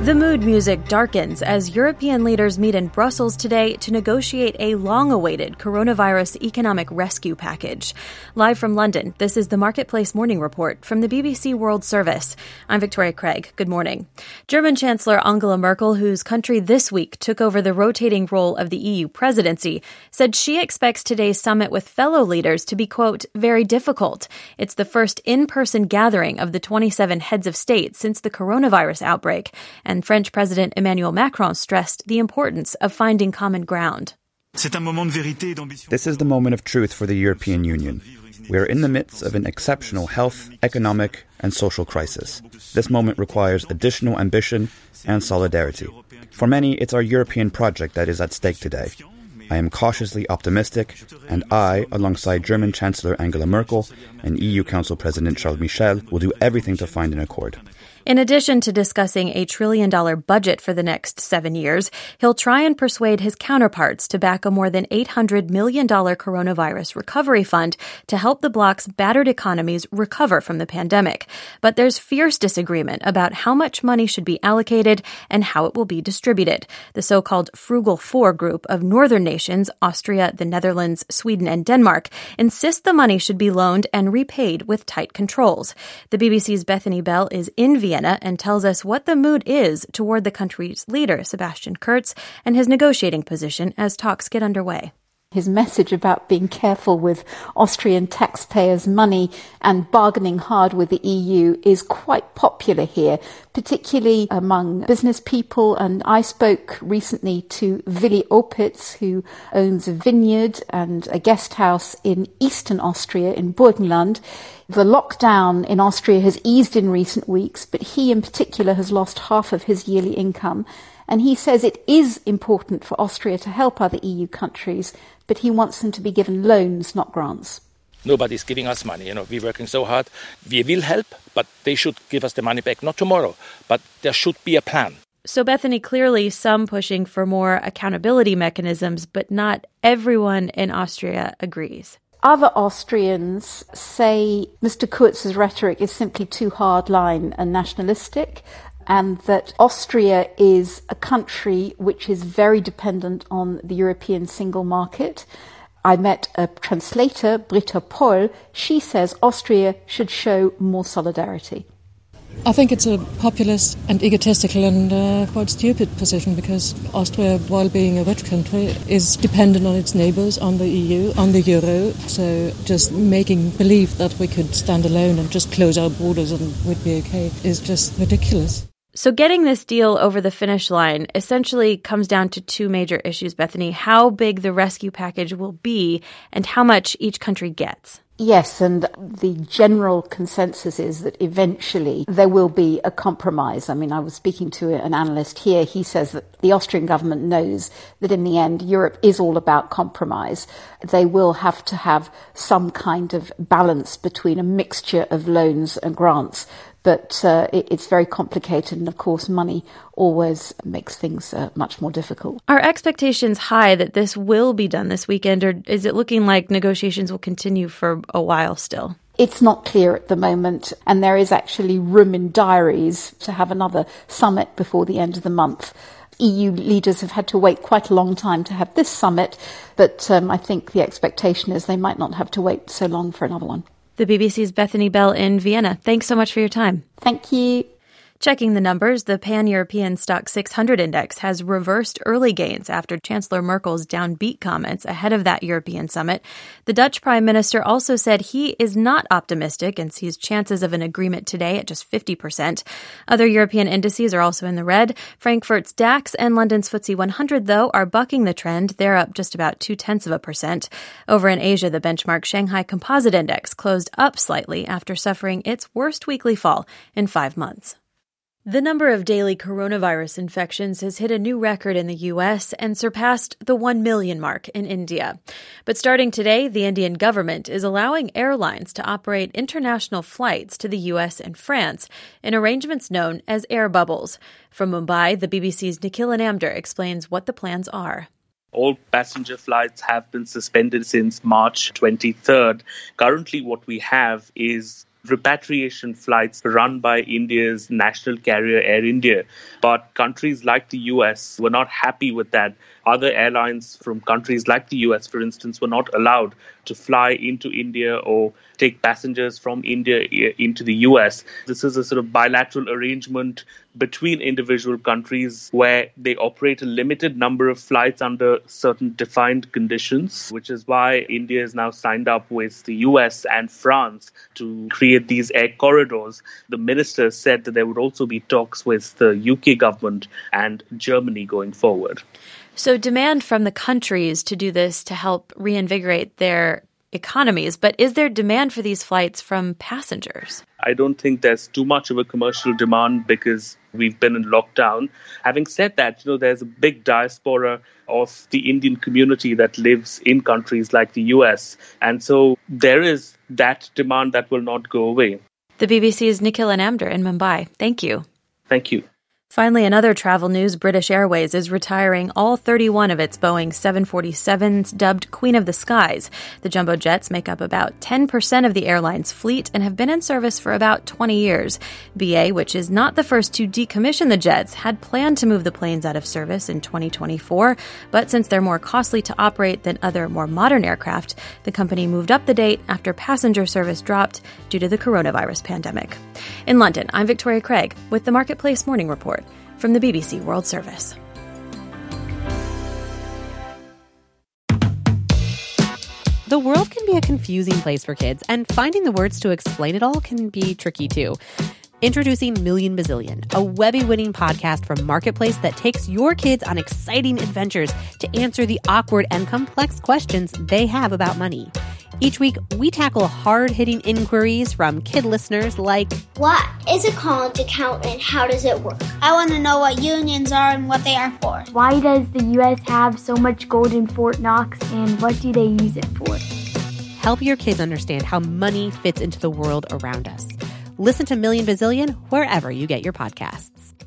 The mood music darkens as European leaders meet in Brussels today to negotiate a long-awaited coronavirus economic rescue package. Live from London, this is the Marketplace Morning Report from the BBC World Service. I'm Victoria Craig. Good morning. German Chancellor Angela Merkel, whose country this week took over the rotating role of the EU presidency, said she expects today's summit with fellow leaders to be, quote, very difficult. It's the first in-person gathering of the 27 heads of state since the coronavirus outbreak. And French President Emmanuel Macron stressed the importance of finding common ground. This is the moment of truth for the European Union. We are in the midst of an exceptional health, economic and social crisis. This moment requires additional ambition and solidarity. For many, it's our European project that is at stake today. I am cautiously optimistic, and I, alongside German Chancellor Angela Merkel and EU Council President Charles Michel, will do everything to find an accord. In addition to discussing a $1 trillion budget for the next 7 years, he'll try and persuade his counterparts to back a more than $800 million coronavirus recovery fund to help the bloc's battered economies recover from the pandemic. But there's fierce disagreement about how much money should be allocated and how it will be distributed. The so-called Frugal Four group of northern nations, Austria, the Netherlands, Sweden, and Denmark, insist the money should be loaned and repaid with tight controls. The BBC's Bethany Bell is in Vienna and tells us what the mood is toward the country's leader, Sebastian Kurz, and his negotiating position as talks get underway. His message about being careful with Austrian taxpayers' money and bargaining hard with the EU is quite popular here, particularly among business people. And I spoke recently to Willi Opitz, who owns a vineyard and a guest house in eastern Austria in Burgenland. The lockdown in Austria has eased in recent weeks, but he in particular has lost half of his yearly income. And he says it is important for Austria to help other EU countries, but he wants them to be given loans, not grants. Nobody's giving us money. We're working so hard. We will help, but they should give us the money back. Not tomorrow, but there should be a plan. So, Bethany, clearly some pushing for more accountability mechanisms, but not everyone in Austria agrees. Other Austrians say Mr. Kurz's rhetoric is simply too hardline and nationalistic, and that Austria is a country which is very dependent on the European single market. I met a translator, Britta Poll. She says Austria should show more solidarity. I think it's a populist and egotistical and quite stupid position, because Austria, while being a rich country, is dependent on its neighbours, on the EU, on the euro. So just making believe that we could stand alone and just close our borders and we'd be okay is just ridiculous. So getting this deal over the finish line essentially comes down to two major issues, Bethany: how big the rescue package will be and how much each country gets. Yes, and the general consensus is that eventually there will be a compromise. I mean, I was speaking to an analyst here. He says that the Austrian government knows that in the end, Europe is all about compromise. They will have to have some kind of balance between a mixture of loans and grants. But it's very complicated, and of course money always makes things much more difficult. Are expectations high that this will be done this weekend, or is it looking like negotiations will continue for a while still? It's not clear at the moment, and there is actually room in diaries to have another summit before the end of the month. EU leaders have had to wait quite a long time to have this summit, but I think the expectation is they might not have to wait so long for another one. The BBC's Bethany Bell in Vienna. Thanks so much for your time. Thank you. Checking the numbers, the Pan-European Stock 600 index has reversed early gains after Chancellor Merkel's downbeat comments ahead of that European summit. The Dutch Prime Minister also said he is not optimistic and sees chances of an agreement today at just 50%. Other European indices are also in the red. Frankfurt's DAX and London's FTSE 100, though, are bucking the trend. They're up just about 0.2%. Over in Asia, the benchmark Shanghai Composite Index closed up slightly after suffering its worst weekly fall in 5 months. The number of daily coronavirus infections has hit a new record in the U.S. and surpassed the 1 million mark in India. But starting today, the Indian government is allowing airlines to operate international flights to the U.S. and France in arrangements known as air bubbles. From Mumbai, the BBC's Nikhil Namdar explains what the plans are. All passenger flights have been suspended since March 23rd. Currently, what we have is repatriation flights run by India's national carrier Air India. But countries like the US were not happy with that. Other airlines from countries like the US, for instance, were not allowed to fly into India or take passengers from India into the US. This is a sort of bilateral arrangement between individual countries where they operate a limited number of flights under certain defined conditions, which is why India is now signed up with the US and France to create these air corridors. The minister said that there would also be talks with the UK government and Germany going forward. So demand from the countries to do this to help reinvigorate their economies, but is there demand for these flights from passengers? I don't think there's too much of a commercial demand because we've been in lockdown. Having said that, there's a big diaspora of the Indian community that lives in countries like the US. And so there is that demand that will not go away. The BBC's Nikhil Anamder in Mumbai. Thank you. Thank you. Finally, in other travel news, British Airways is retiring all 31 of its Boeing 747s, dubbed Queen of the Skies. The jumbo jets make up about 10% of the airline's fleet and have been in service for about 20 years. BA, which is not the first to decommission the jets, had planned to move the planes out of service in 2024, but since they're more costly to operate than other more modern aircraft, the company moved up the date after passenger service dropped due to the coronavirus pandemic. In London, I'm Victoria Craig with the Marketplace Morning Report from the BBC World Service. The world can be a confusing place for kids, and finding the words to explain it all can be tricky too. Introducing Million Bazillion, a Webby-winning podcast from Marketplace that takes your kids on exciting adventures to answer the awkward and complex questions they have about money. Each week, we tackle hard-hitting inquiries from kid listeners like, what is a college account and how does it work? I want to know what unions are and what they are for. Why does the U.S. have so much gold in Fort Knox and what do they use it for? Help your kids understand how money fits into the world around us. Listen to Million Bazillion wherever you get your podcasts.